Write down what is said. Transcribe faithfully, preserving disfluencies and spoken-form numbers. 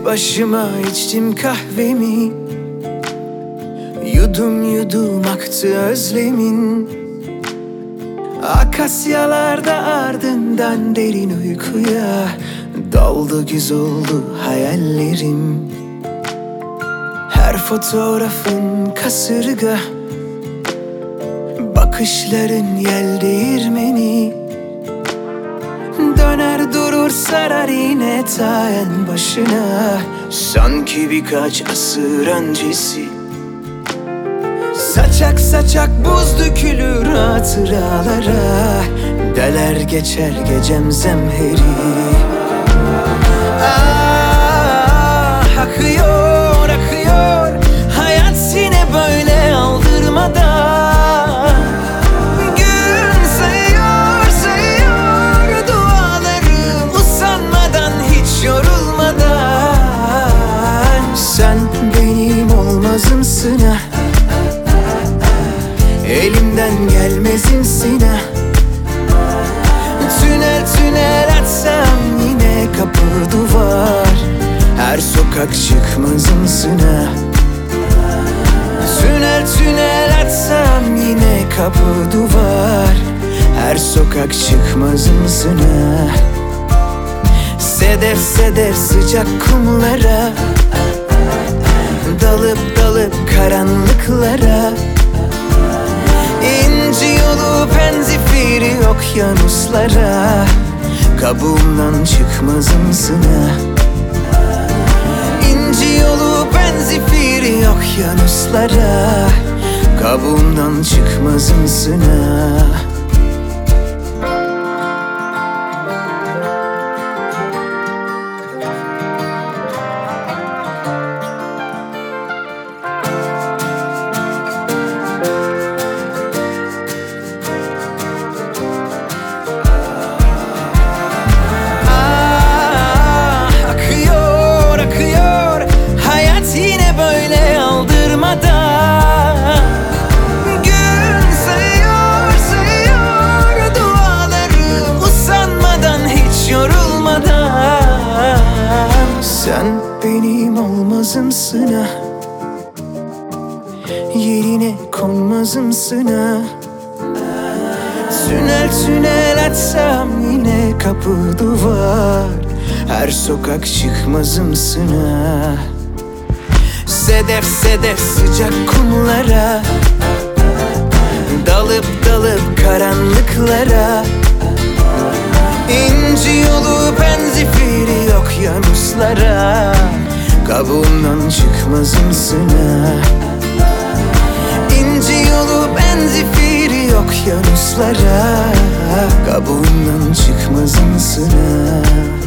başıma içtim kahvemi, yudum yudum aktı özlemin. Akasyalarda ardından derin uykuya daldı, güz oldu hayallerim. Her fotoğrafın kasırga, bakışların yel değirmeni. Döner durur sarar yine ta en başına, sanki birkaç asır öncesi. Saçak saçak buz dökülür hatıralara, deler geçer gecem zemheri. Ah, akıyor akıyor hayat yine böyle aldırmadan. Gün sayıyor sayıyor dualarım, usanmadan hiç yorulmadan. Sen benim olmazımsın ha, elimden gelmezimsin ha. Tünel tünel açsam yine kapı duvar, her sokak çıkmazımsın ha. Tünel tünel açsam yine kapı duvar, her sokak çıkmazımsın ha. Sedef sedef sıcak kumlara, dalıp dalıp karanlıklara. İnci yolu penzifiri okyanuslara, kabuğumdan çıkmazımsın ha. İnci yolu penzifiri okyanuslara, kabuğumdan çıkmazımsın ha. Gün sayıyor sayıyor dualarım, usanmadan hiç yorulmadan. Sen benim olmazımsın ha, yerine konmazımsın ha. Tünel tünel açsam yine kapı duvar, her sokak çıkmazımsın ha. Sedef sedef sıcak kumlara, dalıp dalıp karanlıklara. İnci yolu penzifiri okyanuslara, kabuğumdan çıkmazımsın ha. İnci yolu penzifiri okyanuslara, kabuğumdan çıkmazımsın ha.